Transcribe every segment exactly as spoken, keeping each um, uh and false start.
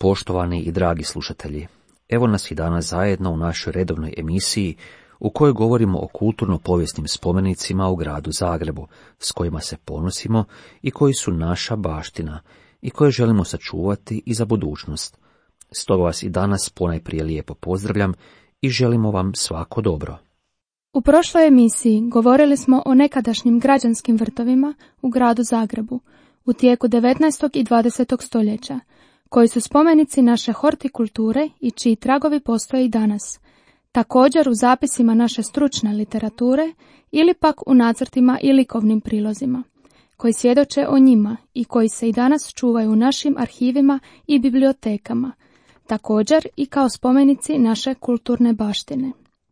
Poštovani i dragi slušatelji, evo nas i danas zajedno u našoj redovnoj emisiji u kojoj govorimo o kulturno-povijesnim spomenicima u gradu Zagrebu, s kojima se ponosimo i koji su naša baština i koje želimo sačuvati i za budućnost. Stoga vas i danas ponajprije lijepo pozdravljam i želimo vam svako dobro. U prošloj emisiji govorili smo o nekadašnjim građanskim vrtovima u gradu Zagrebu u tijeku devetnaestog i dvadesetog stoljeća, koji su spomenici naše hortikulture i čiji tragovi postoje i danas, također u zapisima naše stručne literature ili pak u nacrtima i likovnim prilozima, koji svjedoče o njima i koji se i danas čuvaju u našim arhivima i bibliotekama, također i kao spomenici naše kulturne baštine.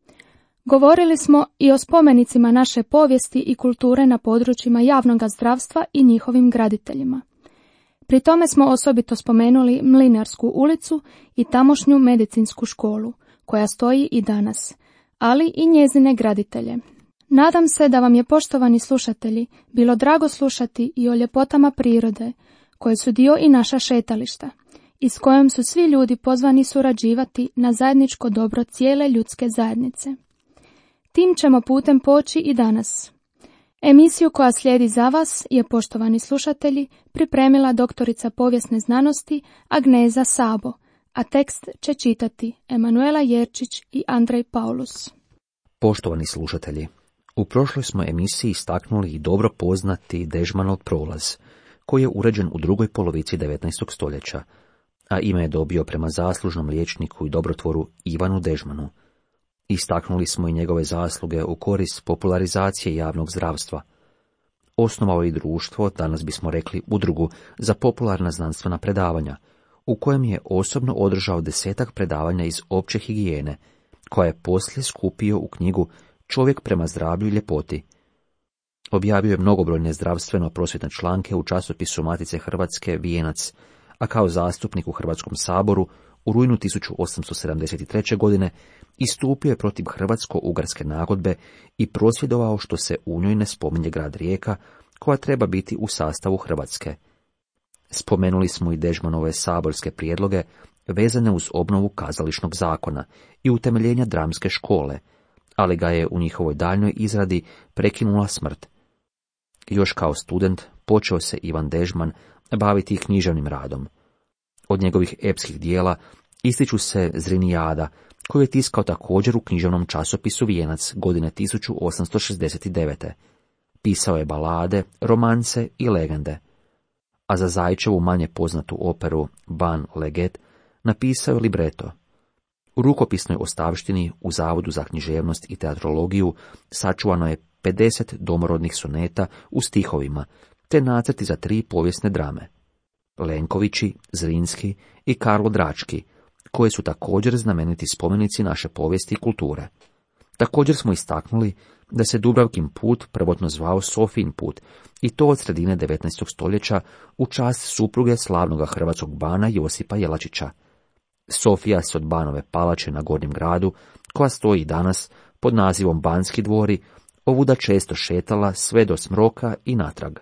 Govorili smo i o spomenicima naše povijesti i kulture na područjima javnog zdravstva i njihovim graditeljima. Pri tome smo osobito spomenuli Mlinarsku ulicu i tamošnju medicinsku školu, koja stoji i danas, ali i njezine graditelje. Nadam se da vam je, poštovani slušatelji, bilo drago slušati i o ljepotama prirode, koje su dio i naša šetališta, i s kojom su svi ljudi pozvani surađivati na zajedničko dobro cijele ljudske zajednice. Tim ćemo putem poći i danas. Emisiju koja slijedi za vas je, poštovani slušatelji, pripremila doktorica povijesne znanosti Agneza Sabo, a tekst će čitati Emanuela Jerčić i Andrej Paulus. Poštovani slušatelji, u prošloj smo emisiji istaknuli i dobro poznati Dežmanov prolaz, koji je uređen u drugoj polovici devetnaestog stoljeća, a ime je dobio prema zaslužnom liječniku i dobrotvoru Ivanu Dežmanu. Istaknuli smo i njegove zasluge u korist popularizacije javnog zdravstva. Osnovao je i društvo, danas bismo rekli udrugu, za popularna znanstvena predavanja, u kojem je osobno održao desetak predavanja iz opće higijene, koja je poslije skupio u knjigu Čovjek prema zdravlju i ljepoti. Objavio je mnogobrojne zdravstveno-prosvjetne članke u časopisu Matice Hrvatske Vijenac, a kao zastupnik u Hrvatskom saboru u rujnu tisuću osamsto sedamdeset treće. godine istupio je protiv hrvatsko-ugarske nagodbe i prosvjedovao što se u njoj ne spominje grad Rijeka, koja treba biti u sastavu Hrvatske. Spomenuli smo i Dežmanove saborske prijedloge vezane uz obnovu kazališnog zakona i utemeljenja dramske škole, ali ga je u njihovoj daljnjoj izradi prekinula smrt. Još kao student počeo se Ivan Dežman baviti književnim radom. Od njegovih epskih dijela ističu se Zrinijada, koju je tiskao također u književnom časopisu Vijenac godine tisuću osamsto šezdeset devete. Pisao je balade, romance i legende. A za Zajčevu manje poznatu operu Ban Leget napisao je libreto. U rukopisnoj ostavštini u Zavodu za književnost i teatrologiju sačuvano je pedeset domorodnih soneta u stihovima, te nacrti za tri povijesne drame. Lenkovići, Zrinski i Karlo Drački, koje su također znameniti spomenici naše povijesti i kulture. Također smo istaknuli da se Dubravkin put prvotno zvao Sofijin put, i to od sredine devetnaestog stoljeća u čast supruge slavnoga hrvatskog bana Josipa Jelačića. Sofija se od Banove palače na Gornjem gradu, koja stoji danas pod nazivom Banski dvori, ovuda često šetala sve do Smroka i natrag.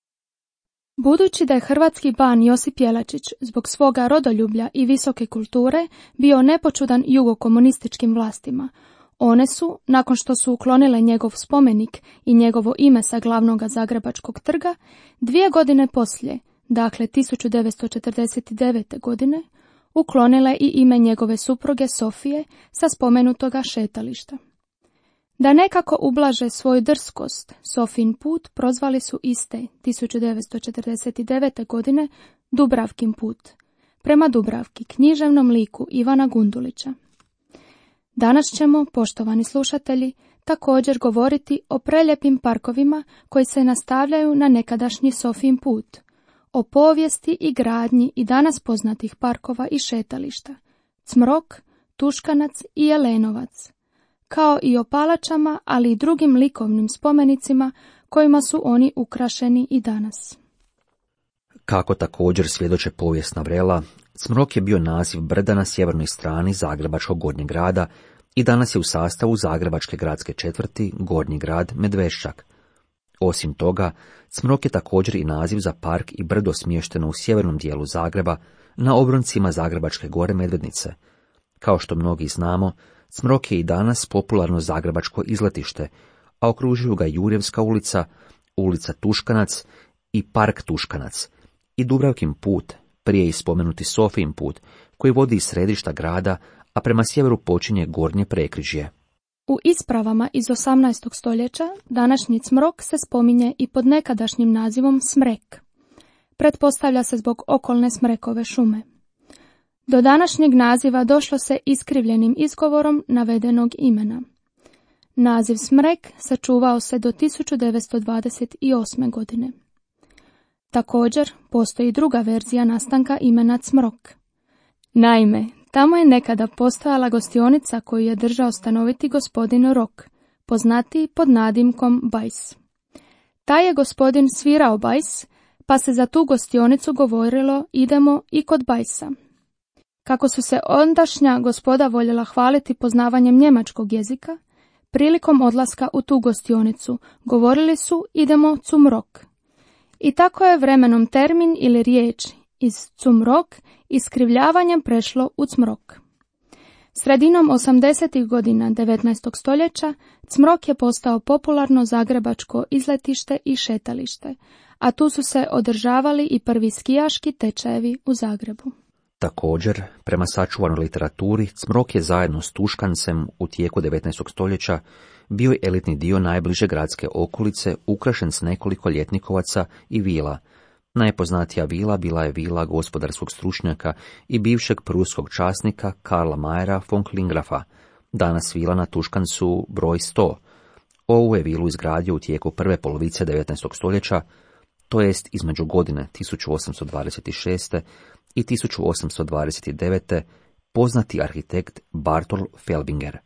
Budući da je hrvatski ban Josip Jelačić zbog svoga rodoljublja i visoke kulture bio nepočudan jugokomunističkim vlastima, one su, nakon što su uklonile njegov spomenik i njegovo ime sa glavnog Zagrebačkog trga, dvije godine poslije, dakle tisuću devetsto četrdeset devete. godine, uklonile i ime njegove supruge Sofije sa spomenutoga šetališta. Da nekako ublaže svoju drskost, Sofijin put prozvali su iste tisuću devetsto četrdeset devete. godine Dubravkin put, prema Dubravki, književnom liku Ivana Gundulića. Danas ćemo, poštovani slušatelji, također govoriti o preljepim parkovima koji se nastavljaju na nekadašnji Sofijin put, o povijesti i gradnji i danas poznatih parkova i šetališta, Cmrok, Tuškanac i Jelenovac, kao i o palačama, ali i drugim likovnim spomenicima kojima su oni ukrašeni i danas. Kako također svjedoče povijesna vrela, Cmrok je bio naziv brda na sjevernoj strani Zagrebačkog Gornjeg grada i danas je u sastavu Zagrebačke gradske četvrti Gornji grad Medveščak. Osim toga, Cmrok je također i naziv za park i brdo smješteno u sjevernom dijelu Zagreba, na obroncima Zagrebačke gore Medvednice. Kao što mnogi znamo, Cmrok je i danas popularno zagrebačko izletište, a okružuju ga Jurjevska ulica, ulica Tuškanac i park Tuškanac, i Dubravkin put, prije i spomenuti Sofijin put, koji vodi iz središta grada, a prema sjeveru počinje Gornje Prekrižje. U ispravama iz osamnaestog stoljeća današnji Cmrok se spominje i pod nekadašnjim nazivom Smrek. Pretpostavlja se zbog okolne Smrekove šume. Do današnjeg naziva došlo se iskrivljenim izgovorom navedenog imena. Naziv Smrek sačuvao se do tisuću devetsto dvadeset osme. godine. Također, postoji druga verzija nastanka imena Cmrok. Naime, tamo je nekada postojala gostionica koju je držao stanoviti gospodin Rok, poznatiji pod nadimkom Bajs. Taj je gospodin svirao bajs, pa se za tu gostionicu govorilo idemo i kod Bajsa. Kako su se ondašnja gospoda voljela hvaliti poznavanjem njemačkog jezika, prilikom odlaska u tu gostionicu govorili su idemo zum Rock. I tako je vremenom termin ili riječ iz zum Rock iskrivljavanjem prešlo u Cmrok. Sredinom osamdesetih godina devetnaestog stoljeća Cmrok je postao popularno zagrebačko izletište i šetalište, a tu su se održavali i prvi skijaški tečajevi u Zagrebu. Također, prema sačuvanoj literaturi, Cmrok je zajedno s Tuškancem u tijeku devetnaestog stoljeća bio je elitni dio najbliže gradske okolice, ukrašen s nekoliko ljetnikovaca i vila. Najpoznatija vila bila je vila gospodarskog stručnjaka i bivšeg pruskog časnika Karla Mayera von Klingrafa, danas vila na Tuškancu broj sto. Ovu je vilu izgradio u tijeku prve polovice devetnaestog stoljeća, to jest između godine tisuću osamsto dvadeset šeste. i tisuću osamsto dvadeset devete. poznati arhitekt Bartol Felbinger.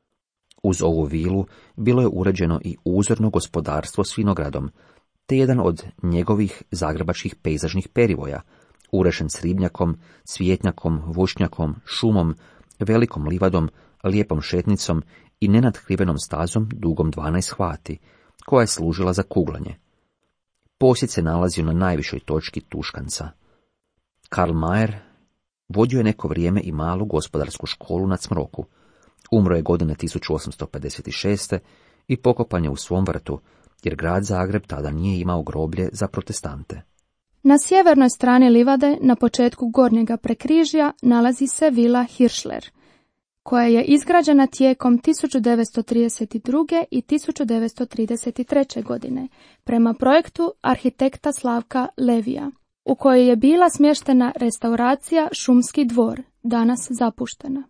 Uz ovu vilu bilo je uređeno i uzorno gospodarstvo s vinogradom, te jedan od njegovih zagrebačkih pejzažnih perivoja, urešen s ribnjakom, cvjetnjakom, voćnjakom, šumom, velikom livadom, lijepom šetnicom i nenadkrivenom stazom dugom dvanaest hvati, koja je služila za kuglanje. Posjed se nalazio na najvišoj točki Tuškanca. Karl Mayer vodio je neko vrijeme i malu gospodarsku školu na Cmroku. Umro je godine tisuću osamsto pedeset šeste. i pokopan je u svom vrtu, jer grad Zagreb tada nije imao groblje za protestante. Na sjevernoj strani livade, na početku Gornjega Prekrižja, nalazi se vila Hirschler, koja je izgrađena tijekom tisuću devetsto trideset druge. i tisuću devetsto trideset treće. godine prema projektu arhitekta Slavka Levija, u kojoj je bila smještena restauracija Šumski dvor, danas zapuštena.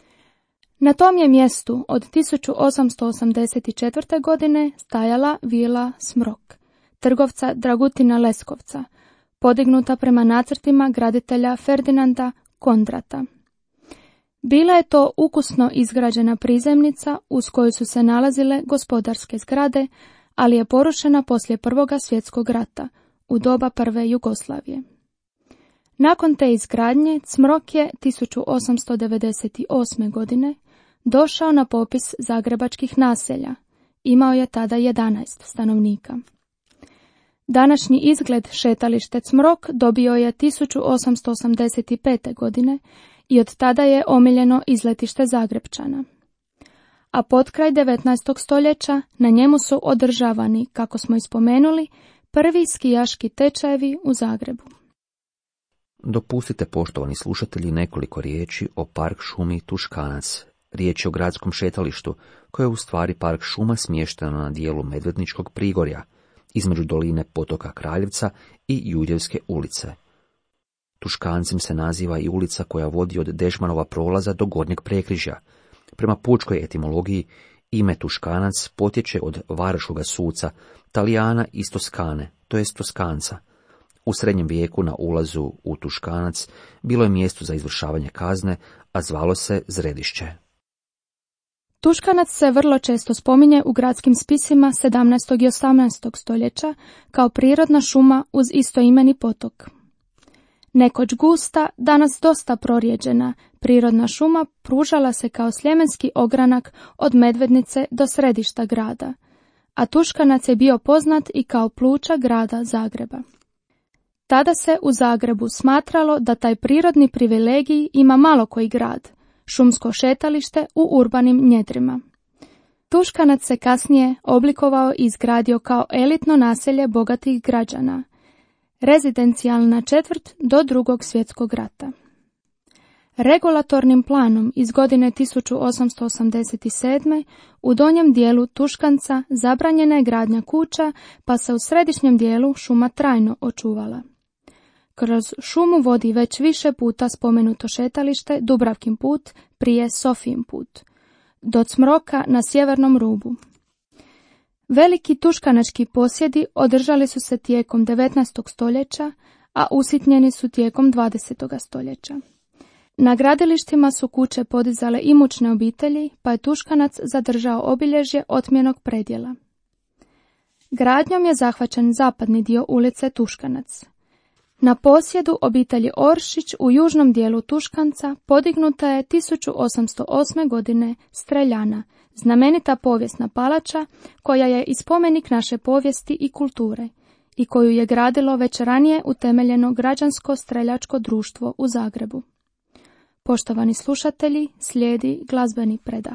Na tom je mjestu od tisuću osamsto osamdeset četvrte. godine stajala vila Smrok, trgovca Dragutina Leskovca, podignuta prema nacrtima graditelja Ferdinanda Kondrata. Bila je to ukusno izgrađena prizemnica uz koju su se nalazile gospodarske zgrade, ali je porušena poslije Prvoga svjetskog rata, u doba Prve Jugoslavije. Nakon te izgradnje, Cmrok je tisuću osamsto devedeset osme. godine došao na popis zagrebačkih naselja. Imao je tada jedanaest stanovnika. Današnji izgled šetalište Cmrok dobio je tisuću osamsto osamdeset pete. godine i od tada je omiljeno izletište Zagrepčana. A potkraj devetnaestog stoljeća na njemu su održavani, kako smo ispomenuli, prvi skijaški tečajevi u Zagrebu. Dopustite, poštovani slušatelji, nekoliko riječi o park šumi Tuškanac. Riječ je o gradskom šetalištu, koje je u stvari park šuma smješteno na dijelu Medvedničkog prigorja, između doline potoka Kraljevca i Jurjevske ulice. Tuškancem se naziva i ulica koja vodi od Dežmanova prolaza do Gornjeg Prekrižja. Prema pučkoj etimologiji, ime Tuškanac potječe od Varšuga suca, Talijana iz Toskane, to jest Toskanca. U srednjem vijeku na ulazu u Tuškanac bilo je mjesto za izvršavanje kazne, a zvalo se Zredišće. Tuškanac se vrlo često spominje u gradskim spisima sedamnaestog i osamnaestog stoljeća kao prirodna šuma uz istoimeni potok. Nekoć gusta, danas dosta prorijeđena, prirodna šuma pružala se kao sljemenski ogranak od Medvednice do središta grada, a Tuškanac je bio poznat i kao pluća grada Zagreba. Tada se u Zagrebu smatralo da taj prirodni privilegij ima malo koji grad, šumsko šetalište u urbanim njedrima. Tuškanac se kasnije oblikovao i izgradio kao elitno naselje bogatih građana, rezidencijalna četvrt do drugog svjetskog rata. Regulatornim planom iz godine tisuću osamsto osamdeset sedme. u donjem dijelu Tuškanca zabranjena je gradnja kuća, pa se u središnjem dijelu šuma trajno očuvala. Kroz šumu vodi već više puta spomenuto šetalište Dubravkin put, prije Sofijin put, do Cmroka na sjevernom rubu. Veliki tuškanački posjedi održali su se tijekom devetnaestog stoljeća, a usitnjeni su tijekom dvadesetog stoljeća. Na gradilištima su kuće podizale imućne obitelji, pa je Tuškanac zadržao obilježje otmjenog predjela. Gradnjom je zahvaćen zapadni dio ulice Tuškanac. Na posjedu obitelji Oršić u južnom dijelu Tuškanca podignuta je tisuću osamsto osme. godine Streljana, znamenita povijesna palača koja je i spomenik naše povijesti i kulture i koju je gradilo već ranije utemeljeno građansko streljačko društvo u Zagrebu. Poštovani slušatelji, slijedi glazbeni predah.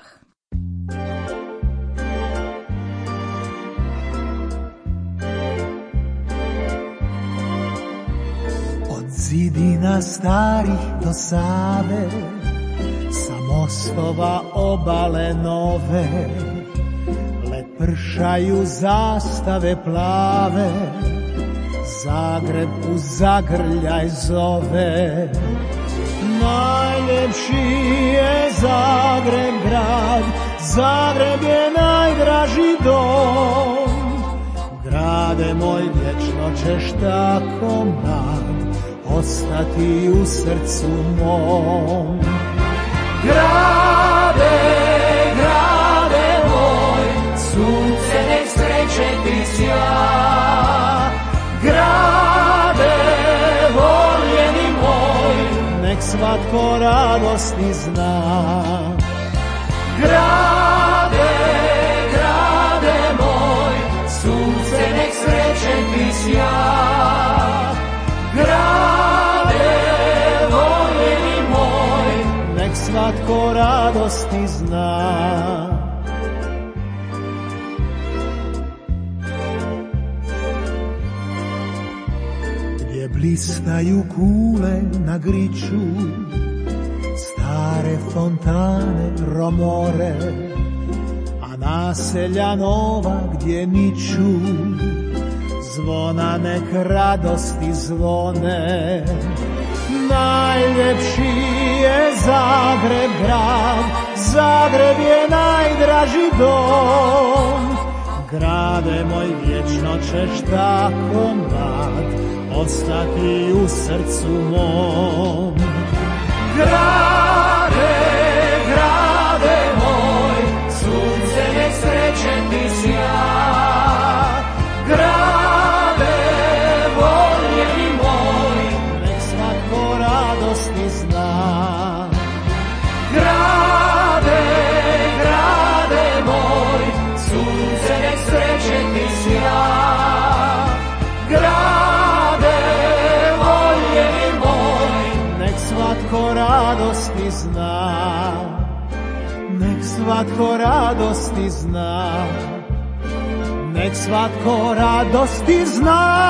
Od zidina starih do Save, sa mostova obale nove, lepršaju zastave plave, Zagreb u zagrljaj zove. Najljepši je Zagreb grad, Zagreb je najdraži dom. Grade moj, vječno ćeš tako mlad ostati u srcu mom. Grade, grade moj, sunce nek sreće ti sja. Grade, voljeni moj, nek svatko radosti zna. Grade, grade moj, sunce nek sreće ti sja. Grade, voljeni moj, nek svatko radosti zna. Gdje blistaju kule na griču, stare fontane romore, a naselja nova gdje niču, zvona nek radosti zvone. Najljepši je Zagreb grad, Zagreb je najdraži dom. Grade moj, vječno ćeš tako mlad ostati u srcu mom. Grade, grade moj, sunce nek sreće ti sja. Grade, voljeni moj, nek svatko radosti zna. Grade, grade moj, sunce nek sreće ti sja. Grade, voljeni moj, nek svatko radosti zna. Nek svatko radosti zna. Nek svatko radosti zna.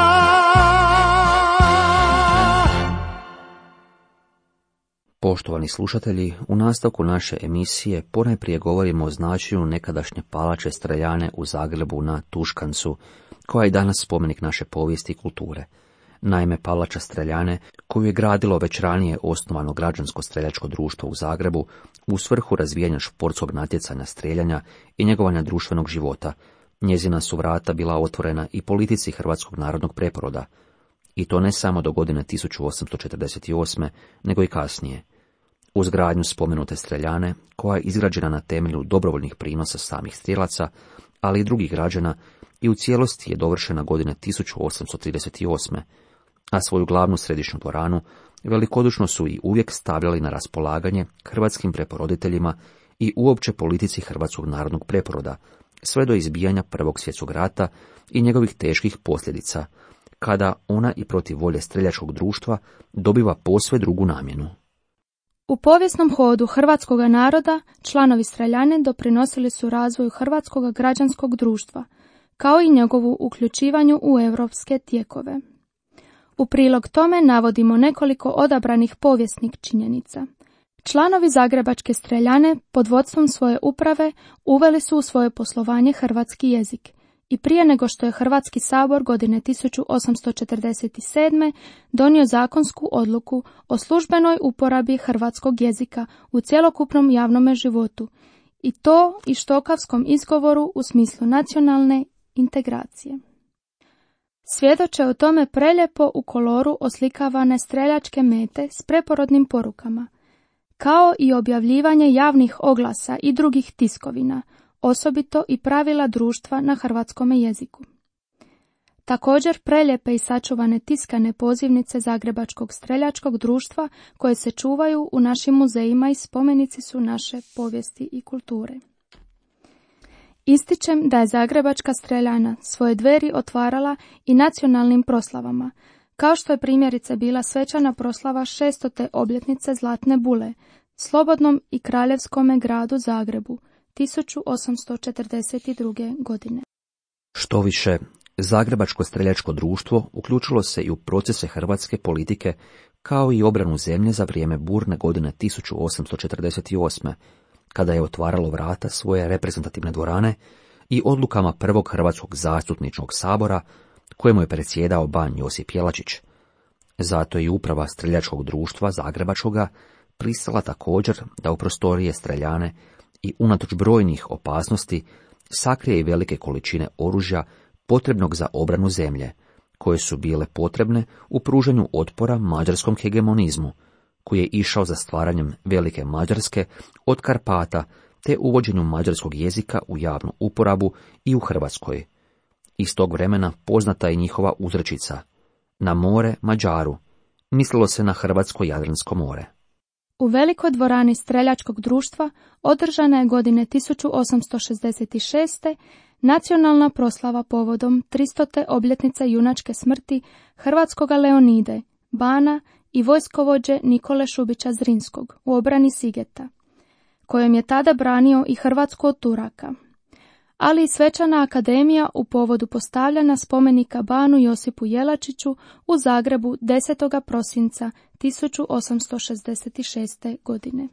Poštovani slušatelji, u nastavku naše emisije ponajprije govorimo o značenju nekadašnje palače Streljane u Zagrebu na Tuškancu, koja je danas spomenik naše povijesti i kulture. Naime, palača Streljane, koju je gradilo već ranije osnovano građansko streljačko društvo u Zagrebu u svrhu razvijanja športskog natjecanja streljanja i njegovanja društvenog života, njezina su vrata bila otvorena i politici Hrvatskog narodnog preporoda, i to ne samo do godine tisuću osamsto četrdeset osme. nego i kasnije. Uz gradnju spomenute Streljane, koja je izgrađena na temelju dobrovoljnih prinosa samih strijelaca, ali i drugih građana, i u cijelosti je dovršena godine tisuću osamsto trideset osme. a svoju glavnu središnju dvoranu velikodušno su i uvijek stavljali na raspolaganje hrvatskim preporoditeljima i uopće politici Hrvatskog narodnog preporoda, sve do izbijanja Prvog svjetskog rata i njegovih teških posljedica, kada ona i protiv volje streljačkog društva dobiva posve drugu namjenu. U povijesnom hodu hrvatskog naroda članovi streljane doprinosili su razvoju hrvatskog građanskog društva, kao i njegovu uključivanju u europske tijekove. U prilog tome navodimo nekoliko odabranih povijesnih činjenica. Članovi Zagrebačke streljane pod vodstvom svoje uprave uveli su u svoje poslovanje hrvatski jezik i prije nego što je Hrvatski sabor godine tisuću osamsto četrdeset sedme. donio zakonsku odluku o službenoj uporabi hrvatskog jezika u cjelokupnom javnome životu, i to i štokavskom izgovoru u smislu nacionalne integracije. Svjedoče o tome preljepo u koloru oslikavane streljačke mete s preporodnim porukama, kao i objavljivanje javnih oglasa i drugih tiskovina, osobito i pravila društva na hrvatskome jeziku. Također preljepe i sačuvane tiskane pozivnice Zagrebačkog streljačkog društva koje se čuvaju u našim muzejima i spomenici su naše povijesti i kulture. Ističem da je Zagrebačka streljana svoje dveri otvarala i nacionalnim proslavama, kao što je primjerice bila svečana proslava šestote obljetnice Zlatne bule, slobodnom i kraljevskome gradu Zagrebu, tisuću osamsto četrdeset druge. godine. Štoviše, Zagrebačko streljačko društvo uključilo se i u procese hrvatske politike, kao i obranu zemlje za vrijeme burne godine tisuću osamsto četrdeset osme. kada je otvaralo vrata svoje reprezentativne dvorane i odlukama prvog Hrvatskog zastupničkog sabora, kojemu je predsjedao ban Josip Jelačić. Zato je i uprava streljačkog društva Zagrebačkoga pristala također da u prostorije streljane i unatoč brojnih opasnosti sakrije i velike količine oružja potrebnog za obranu zemlje, koje su bile potrebne u pružanju otpora mađarskom hegemonizmu, koji je išao za stvaranjem velike Mađarske od Karpata te uvođenju mađarskog jezika u javnu uporabu i u Hrvatskoj. Iz tog vremena poznata je njihova uzrečica: na more Mađaru, mislilo se na Hrvatsko Jadransko more. U velikoj dvorani streljačkog društva održana je godine tisuću osamsto šezdeset šeste. nacionalna proslava povodom tristote obljetnice junačke smrti hrvatskoga Leonide, bana i vojskovođe Nikole Šubića Zrinskog u obrani Sigeta, kojem je tada branio i Hrvatsku od Turaka, ali i svečana akademija u povodu postavljanja spomenika banu Josipu Jelačiću u Zagrebu desetog prosinca tisuću osamsto šezdeset šeste. godine.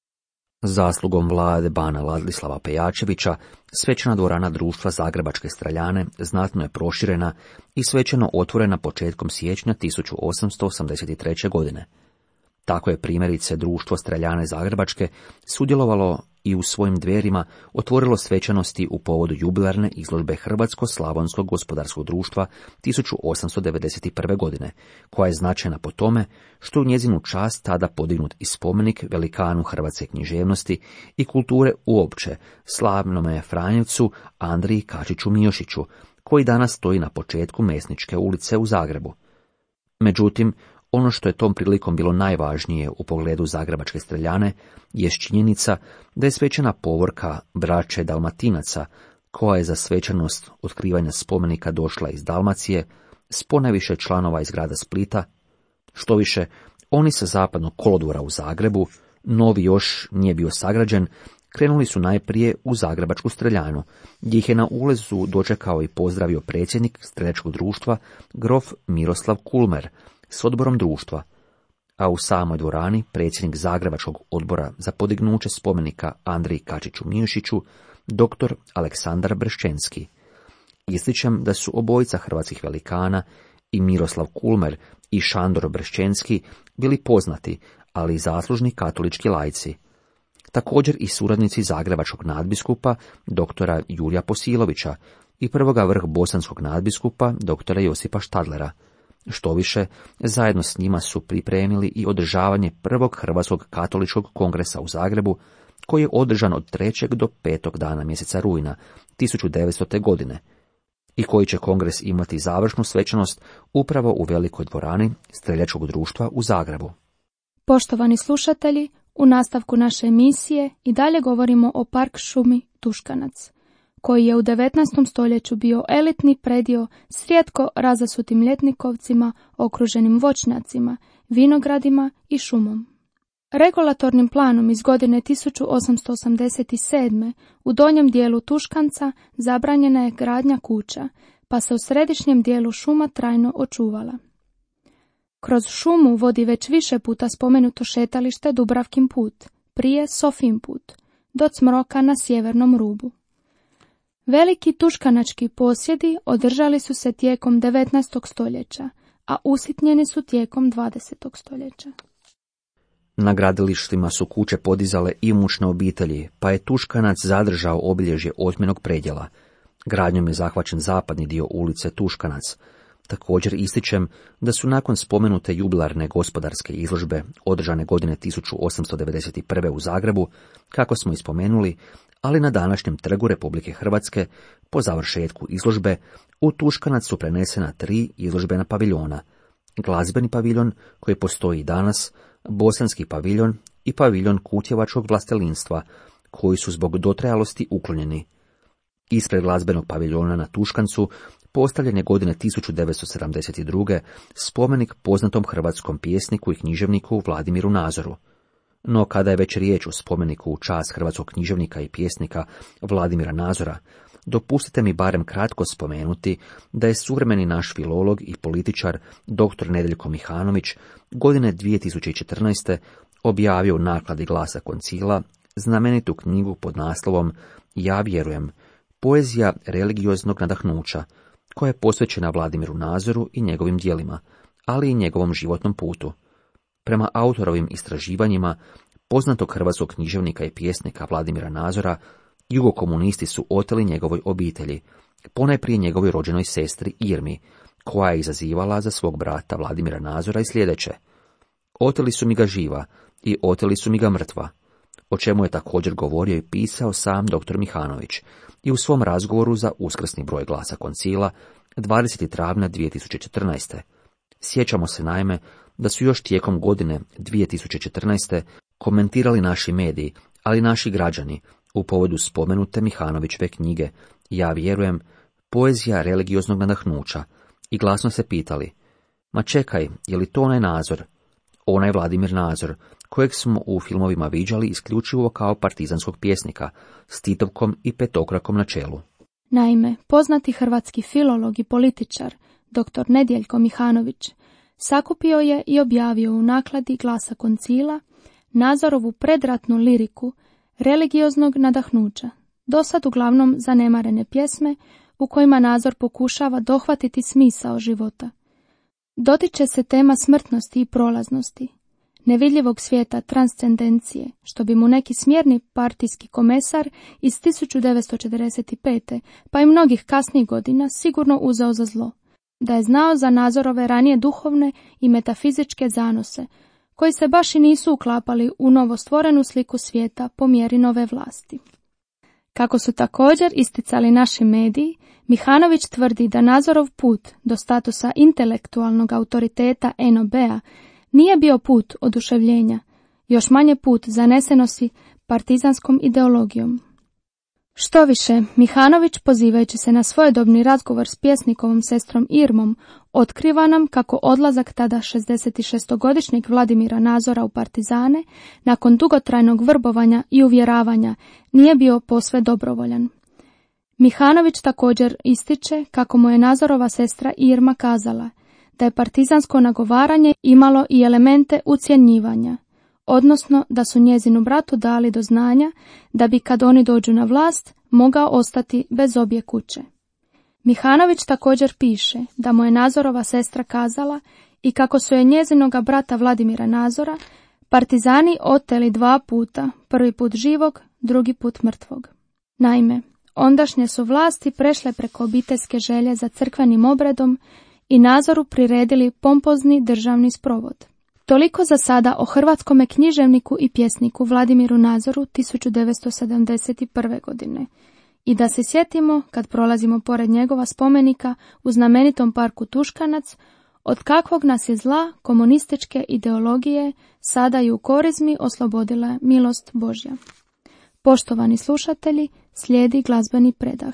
Zaslugom vlade bana Ladislava Pejačevića, svečana dvorana društva Zagrebačke streljane znatno je proširena i svečano otvorena početkom siječnja tisuću osamsto osamdeset treće. godine. Tako je primjerice društvo streljane Zagrebačke sudjelovalo i u svojim dverima otvorilo svečanosti u povodu jubilarne izložbe Hrvatsko-slavonskog gospodarskog društva tisuću osamsto devedeset prve. godine, koja je značajna po tome što u njezinu čast tada podignut i spomenik velikanu hrvatske književnosti i kulture uopće, slavnome Franjevcu Andriji Kačiću Miošiću, koji danas stoji na početku Mesničke ulice u Zagrebu. Međutim, ono što je tom prilikom bilo najvažnije u pogledu Zagrebačke streljane jest činjenica da je svečana povorka braće Dalmatinaca, koja je za svečanost otkrivanja spomenika došla iz Dalmacije, s ponajviše članova iz grada Splita. Štoviše, oni sa zapadnog kolodvora u Zagrebu, novi još nije bio sagrađen, krenuli su najprije u Zagrebačku streljanu, gdje ih je na ulezu dočekao i pozdravio predsjednik streljačkog društva grof Miroslav Kulmer s odborom društva, a u samoj dvorani predsjednik Zagrebačkog odbora za podignuće spomenika Andriji Kačiću Miošiću, doktor Aleksandar Brešćenski. Ističem da su obojica hrvatskih velikana, i Miroslav Kulmer i Šandor Brešćenski, bili poznati, ali i zaslužni katolički laici. Također i suradnici Zagrebačkog nadbiskupa, doktora Jurija Posilovića, i prvoga vrh bosanskog nadbiskupa, doktora Josipa Štadlera. Štoviše, zajedno s njima su pripremili i održavanje prvog Hrvatskog katoličkog kongresa u Zagrebu, koji je održan od trećeg do petog dana mjeseca rujna tisuću devetstote. godine i koji će kongres imati završnu svečanost upravo u velikoj dvorani streljačkog društva u Zagrebu. Poštovani slušatelji, u nastavku naše emisije i dalje govorimo o park šumi Tuškanac, koji je u devetnaestom stoljeću bio elitni predio s rijetko razasutim ljetnikovcima, okruženim voćnjacima, vinogradima i šumom. Regulatornim planom iz godine tisuću osamsto osamdeset sedme. u donjem dijelu Tuškanca zabranjena je gradnja kuća, pa se u središnjem dijelu šuma trajno očuvala. Kroz šumu vodi već više puta spomenuto šetalište Dubravkin put, prije Sofin put, do Cmroka na sjevernom rubu. Veliki tuškanački posjedi održali su se tijekom devetnaestog stoljeća, a usitnjeni su tijekom dvadesetog stoljeća. Na gradilištima su kuće podizale imućne obitelji, pa je Tuškanac zadržao obilježje osmjenog predjela. Gradnjom je zahvaćen zapadni dio ulice Tuškanac. Također ističem da su nakon spomenute jubilarne gospodarske izložbe održane godine tisuću osamsto devedeset prve. u Zagrebu, kako smo ispomenuli, ali na današnjem trgu Republike Hrvatske, po završetku izložbe, u Tuškanac su prenesena tri izložbena paviljona. Glazbeni paviljon, koji postoji i danas, bosanski paviljon i paviljon Kutjevačkog vlastelinstva, koji su zbog dotrajalosti uklonjeni. Ispred glazbenog paviljona na Tuškancu postavljen je godine tisuću devetsto sedamdeset druge. spomenik poznatom hrvatskom pjesniku i književniku Vladimiru Nazoru. No kada je već riječ o spomeniku u čast hrvatskog književnika i pjesnika Vladimira Nazora, dopustite mi barem kratko spomenuti da je suvremeni naš filolog i političar doktor Nedeljko Mihanović godine dvije tisuće četrnaeste. objavio u nakladi Glasa Koncila znamenitu knjigu pod naslovom Ja vjerujem, poezija religioznog nadahnuća, koja je posvećena Vladimiru Nazoru i njegovim djelima, ali i njegovom životnom putu. Prema autorovim istraživanjima poznatog hrvatskog književnika i pjesnika Vladimira Nazora, jugokomunisti su oteli njegovoj obitelji, ponajprije njegovoj rođenoj sestri Irmi, koja je izazivala za svog brata Vladimira Nazora i sljedeće: oteli su mi ga živa i oteli su mi ga mrtva, o čemu je također govorio i pisao sam doktor Mihanović i u svom razgovoru za uskrsni broj Glasa Koncila dvadesetog travnja dvije tisuće četrnaeste. Sjećamo se naime da su još tijekom godine dvije tisuće četrnaeste. komentirali naši mediji, ali naši građani, u povodu spomenute Mihanovićeve knjige Ja vjerujem, poezija religioznog nadahnuća, i glasno se pitali: ma čekaj, je li to onaj Nazor? Onaj Vladimir Nazor, kojeg smo u filmovima viđali isključivo kao partizanskog pjesnika, s Titovkom i petokrakom na čelu. Naime, poznati hrvatski filolog i političar, doktor Nedjeljko Mihanović, sakupio je i objavio u nakladi Glasa Koncila Nazorovu predratnu liriku religioznog nadahnuća, dosad uglavnom zanemarene pjesme u kojima Nazor pokušava dohvatiti smisao života. Dotiče se tema smrtnosti i prolaznosti, nevidljivog svijeta transcendencije, što bi mu neki smjerni partijski komesar iz tisuću devetsto četrdeset pete. pa i mnogih kasnijih godina sigurno uzeo za zlo, da je znao za Nazorove ranije duhovne i metafizičke zanose, koji se baš i nisu uklapali u novostvorenu sliku svijeta po mjeri nove vlasti. Kako su također isticali naši mediji, Mihanović tvrdi da Nazorov put do statusa intelektualnog autoriteta en o be-a nije bio put oduševljenja, još manje put zanesenosti partizanskom ideologijom. Štoviše, Mihanović, pozivajući se na svojedobni razgovor s pjesnikovom sestrom Irmom, otkriva nam kako odlazak tada šezdesetšestogodišnjeg Vladimira Nazora u partizane, nakon dugotrajnog vrbovanja i uvjeravanja, nije bio posve dobrovoljan. Mihanović također ističe kako mu je Nazorova sestra Irma kazala da je partizansko nagovaranje imalo i elemente ucjenjivanja, odnosno da su njezinu bratu dali do znanja da bi kad oni dođu na vlast mogao ostati bez obje kuće. Mihanović također piše da mu je Nazorova sestra kazala i kako su je njezinoga brata Vladimira Nazora partizani oteli dva puta, prvi put živog, drugi put mrtvog. Naime, ondašnje su vlasti prešle preko obiteljske želje za crkvenim obredom i Nazoru priredili pompozni državni sprovod. Toliko za sada o hrvatskome književniku i pjesniku Vladimiru Nazoru tisuću devetsto sedamdeset prve. godine. I da se sjetimo, kad prolazimo pored njegova spomenika u znamenitom parku Tuškanac, od kakvog nas je zla komunističke ideologije sada i u korizmi oslobodila milost Božja. Poštovani slušatelji, Slijedi glazbeni predah.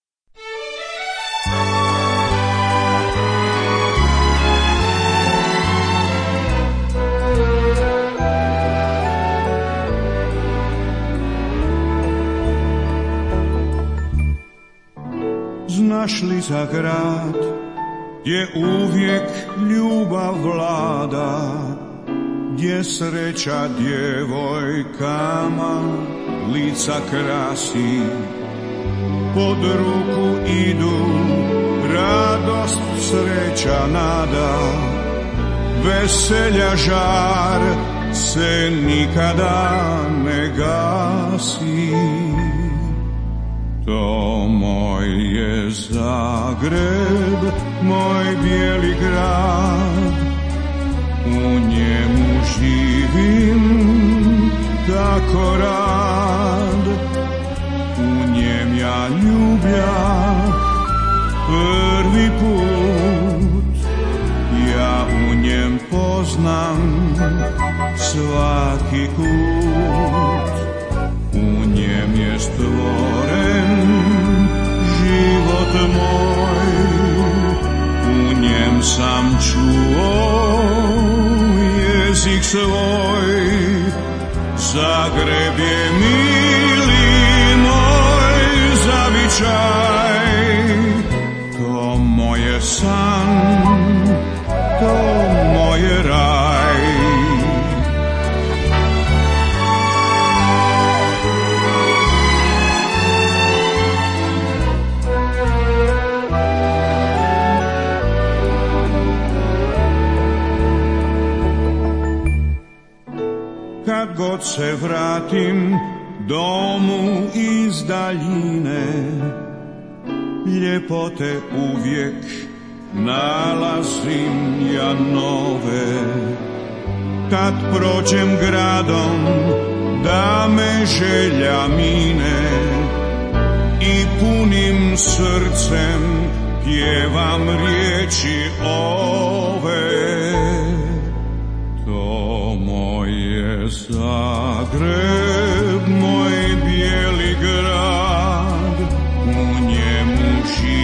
Znaš li za grad gdje uvijek ljubav vlada, gdje sreća djevojkama lica krasi, pod ruku idu radost, sreća, nada, veselja žar se nikada ne gasi. To moj je Zagreb, moj bijeli grad, u njemu živim tako rad, u njem ja ljubljah prvi put, ja u njem poznam svaki kut, u njem je stvoren život moj, u njem sam čuo jezik svoj. Zagreb je mili moj zavičaj, to moje san, to moje raj. Kad god se vratim domu iz daljine, ljepote uvijek nalazim ja nove. Kad prođem gradom da me želja mine i punim srcem pjevam riječi ove. To moj je Zagreb, moj bijeli grad, u njemu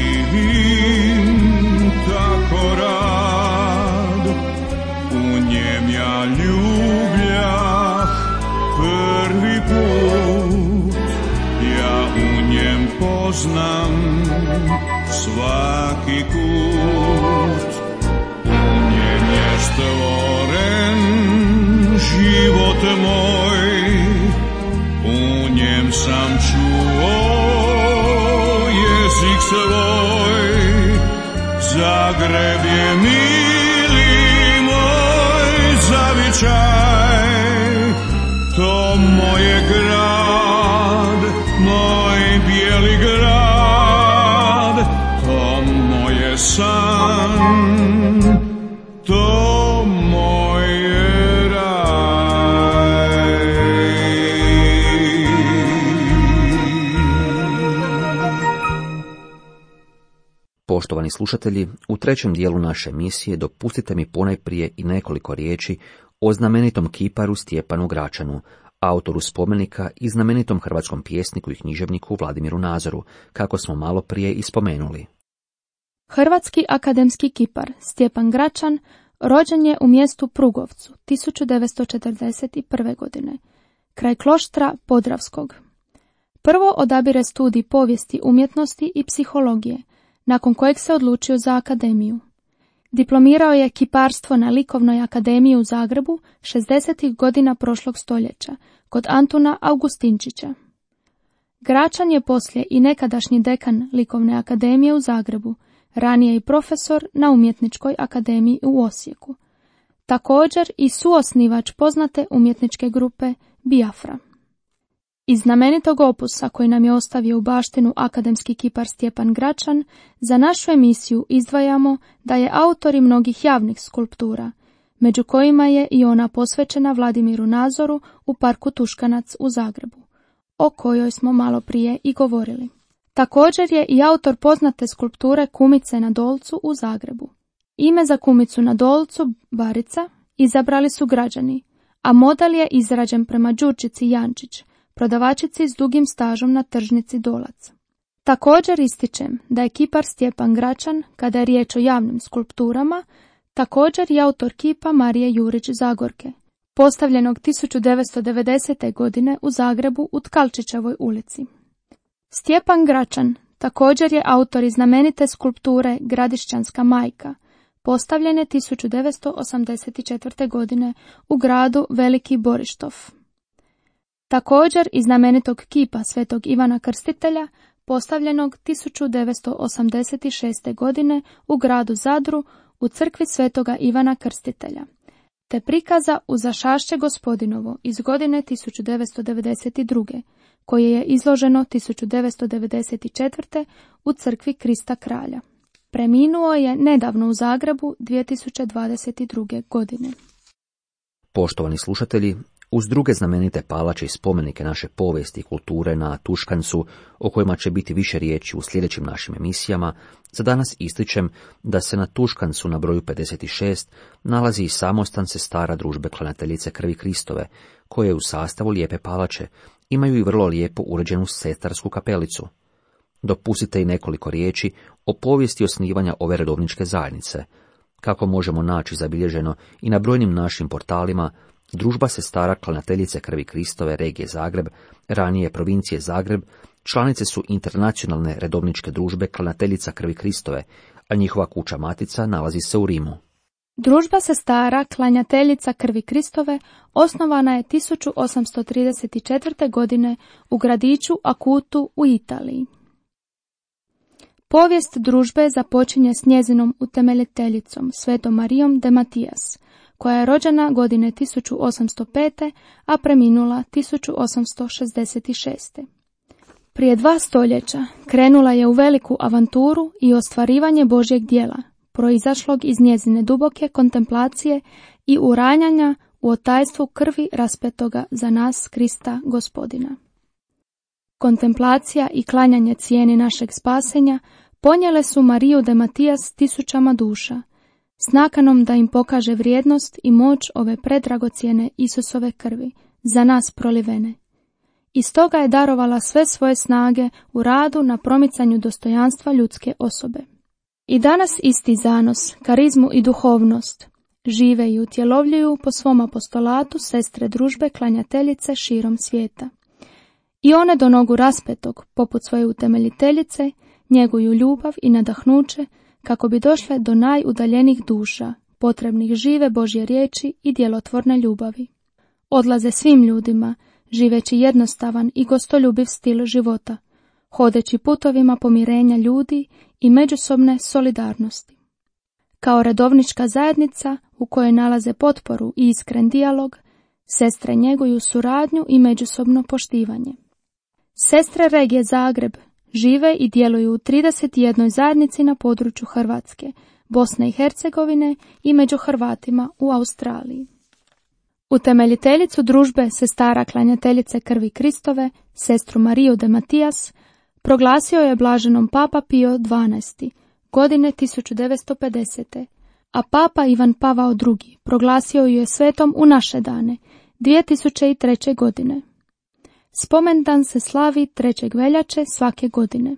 živim tako rad, u njem ja ljubljah prvi put, ja u njem poznam svaki kut, u njem je stvoren život moj, u njem sam čuo jezik svoj. Zagreb je mili moj zavičaj, to moje grad, moj bijeli grad, to moje san, to moje Poštovani slušatelji, u trećem dijelu naše emisije dopustite mi ponajprije i nekoliko riječi o znamenitom kiparu Stjepanu Gračanu, autoru spomenika i znamenitom hrvatskom pjesniku i književniku Vladimiru Nazoru, kako smo malo prije i spomenuli. Hrvatski akademski kipar Stjepan Gračan rođen je u mjestu Prugovcu tisuću devetsto četrdeset prve. godine, kraj Kloštra Podravskog. Prvo odabire studij povijesti umjetnosti i psihologije, nakon kojeg se odlučio za akademiju. Diplomirao je kiparstvo na Likovnoj akademiji u Zagrebu šezdesetih godina prošlog stoljeća kod Antuna Augustinčića. Gračan je poslije i nekadašnji dekan Likovne akademije u Zagrebu, ranije i profesor na Umjetničkoj akademiji u Osijeku. Također i suosnivač poznate umjetničke grupe Biafra. Iz znamenitog opusa koji nam je ostavio u baštinu akademski kipar Stjepan Gračan, za našu emisiju izdvajamo da je autor i mnogih javnih skulptura, među kojima je i ona posvećena Vladimiru Nazoru u parku Tuškanac u Zagrebu, o kojoj smo malo prije i govorili. Također je i autor poznate skulpture Kumice na Dolcu u Zagrebu. Ime za kumicu na Dolcu, Barica, izabrali su građani, a model je izrađen prema Đurđici Jančić, prodavačici s dugim stažom na tržnici Dolac. Također ističem da je kipar Stjepan Gračan, kada je riječ o javnim skulpturama, također i autor kipa Marije Jurić Zagorke, postavljenog tisuću devetsto devedesete. godine u Zagrebu u Tkalčićevoj ulici. Stjepan Gračan također je autor i znamenite skulpture Gradišćanska majka, postavljene tisuću devetsto osamdeset četvrte. godine u gradu Veliki Borištov. Također i znamenitog kipa Svetog Ivana Krstitelja, postavljenog tisuću devetsto osamdeset šeste. godine u gradu Zadru u crkvi Svetoga Ivana Krstitelja, te prikaza u Zašašće Gospodinovo iz godine tisuću devetsto devedeset druge. koje je izloženo tisuću devetsto devedeset četvrte. u crkvi Krista Kralja. Preminuo je nedavno u Zagrebu dvije tisuće dvadeset druge. godine. Poštovani slušatelji, uz druge znamenite palače i spomenike naše povijesti i kulture na Tuškancu, o kojima će biti više riječi u sljedećim našim emisijama, za danas ističem da se na Tuškancu na broju pedeset šest nalazi i samostan sestara Družbe Klanjateljice Krvi Kristove, koje u sastavu lijepe palače imaju i vrlo lijepo uređenu sestarsku kapelicu. Dopustite i nekoliko riječi o povijesti osnivanja ove redovničke zajednice. Kako možemo naći zabilježeno i na brojnim našim portalima, Družba sestara Klanjateljice Krvi Kristove regije Zagreb, ranije provincije Zagreb, članice su internacionalne redovničke družbe Klanjateljica Krvi Kristove, a njihova kuća matica nalazi se u Rimu. Družba sestara Klanjateljica Krvi Kristove osnovana je tisuću osamsto trideset četvrte. godine u gradiću Akutu u Italiji. Povijest družbe započinje s njezinom utemeljiteljicom, Svetom Marijom de Matijas, koja je rođena godine tisuću osamsto pete. a preminula tisuću osamsto šezdeset šeste. Prije dva stoljeća krenula je u veliku avanturu i ostvarivanje Božjeg djela, proizašlog iz njezine duboke kontemplacije i uranjanja u otajstvu krvi raspetoga za nas Krista Gospodina. Kontemplacija i klanjanje cijeni našeg spasenja ponijele su Mariju de Matijas tisućama duša, s nakanom da im pokaže vrijednost i moć ove predragocjene Isusove krvi, za nas prolivene. I stoga je darovala sve svoje snage u radu na promicanju dostojanstva ljudske osobe. I danas isti zanos, karizmu i duhovnost žive i utjelovljuju po svom apostolatu sestre družbe Klanjateljice širom svijeta. I one do nogu raspetog, poput svoje utemeljiteljice, njeguju ljubav i nadahnuće kako bi došle do najudaljenih duša, potrebnih žive Božje riječi i djelotvorne ljubavi. Odlaze svim ljudima, živeći jednostavan i gostoljubiv stil života, hodeći putovima pomirenja ljudi i međusobne solidarnosti. Kao redovnička zajednica u kojoj nalaze potporu i iskren dijalog, sestre njeguju suradnju i međusobno poštivanje. Sestre regije Zagreb žive i djeluju u trideset jednoj zajednici na području Hrvatske, Bosne i Hercegovine i među Hrvatima u Australiji. Utemeljiteljicu družbe sestara Klanjateljice Krvi Kristove, sestru Mariju de Matijas, proglasio je blaženom Papa Pio dvanaesti. godine tisuću devetsto pedesete. a Papa Ivan Pavao drugi. proglasio ju je svetom u naše dane, dvije tisuće treće. godine. Spomendan se slavi trećeg veljače svake godine.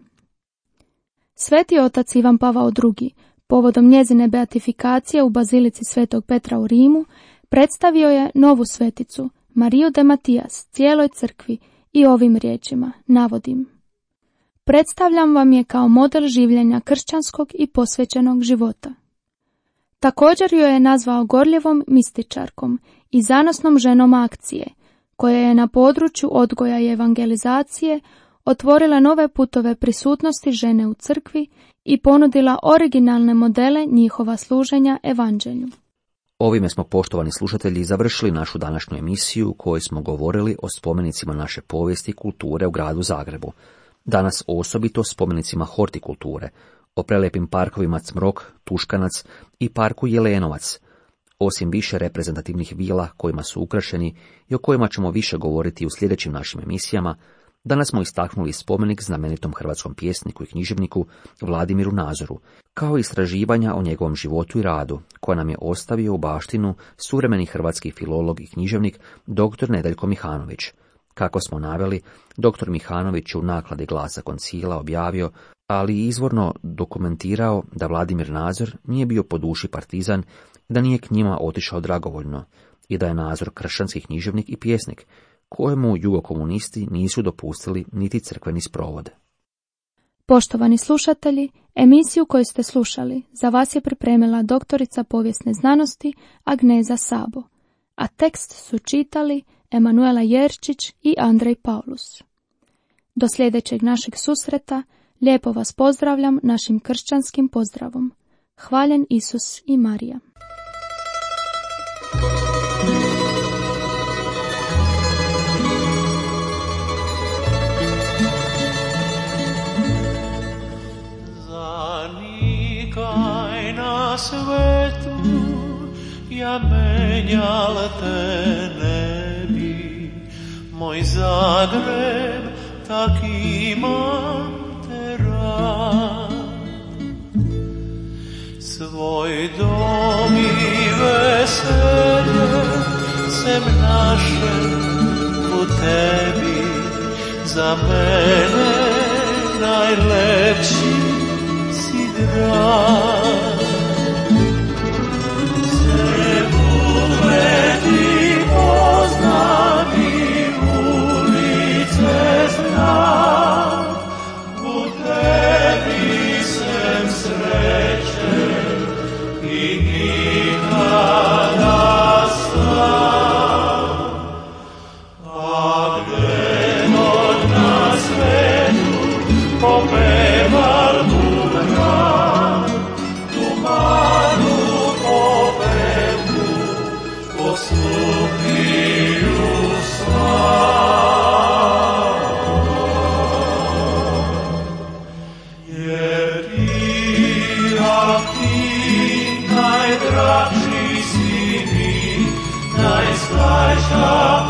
Sveti otac Ivan Pavao drugi, povodom njezine beatifikacije u bazilici Svetog Petra u Rimu, predstavio je novu sveticu, Mariju de Matijas, cijeloj crkvi i ovim riječima, navodim. Predstavljam vam je kao model življenja kršćanskog i posvećenog života. Također joj je nazvao gorljivom mističarkom i zanosnom ženom akcije, koja je na području odgoja i evangelizacije otvorila nove putove prisutnosti žene u crkvi i ponudila originalne modele njihova služenja evanđelju. Ovime smo, poštovani slušatelji, završili našu današnju emisiju u kojoj smo govorili o spomenicima naše povijesti i kulture u gradu Zagrebu. Danas osobito spomenicima hortikulture, o prelepim parkovima Cmrok, Tuškanac i parku Jelenovac, osim više reprezentativnih vila kojima su ukrašeni i o kojima ćemo više govoriti u sljedećim našim emisijama. Danas smo istaknuli spomenik znamenitom hrvatskom pjesniku i književniku Vladimiru Nazoru, kao istraživanja o njegovom životu i radu, koja nam je ostavio u baštinu suvremeni hrvatski filolog i književnik dr. Nedeljko Mihanović. Kako smo naveli, doktor Mihanović u nakladi Glasa koncila objavio, ali i izvorno dokumentirao da Vladimir Nazor nije bio po duši partizan, da nije k njima otišao dragovoljno i da je Nazor kršćanski književnik i pjesnik, kojemu jugokomunisti nisu dopustili niti crkveni sprovod. Poštovani slušatelji, emisiju koju ste slušali za vas je pripremila doktorica povijesne znanosti Agneza Sabo, a tekst su čitali Emanuela Jerčić i Andrej Paulus. Do sljedećeg našeg susreta lijepo vas pozdravljam našim kršćanskim pozdravom. Hvaljen Isus i Marija. Zanikaj na svetu, ja menjal te ne bi, moj Zagreb tak imam te rad. Svoj dom i veselje sem naše u tebi, za mene najlepši si grad. Sve bubeti poznam i ulice znam, u tebi sem sreće i nikada sam. A gde god na svetu popeval bubnjar, tu malu popevu postupiju slavu. Jer ti, a ti, najdraži si mi, najslađa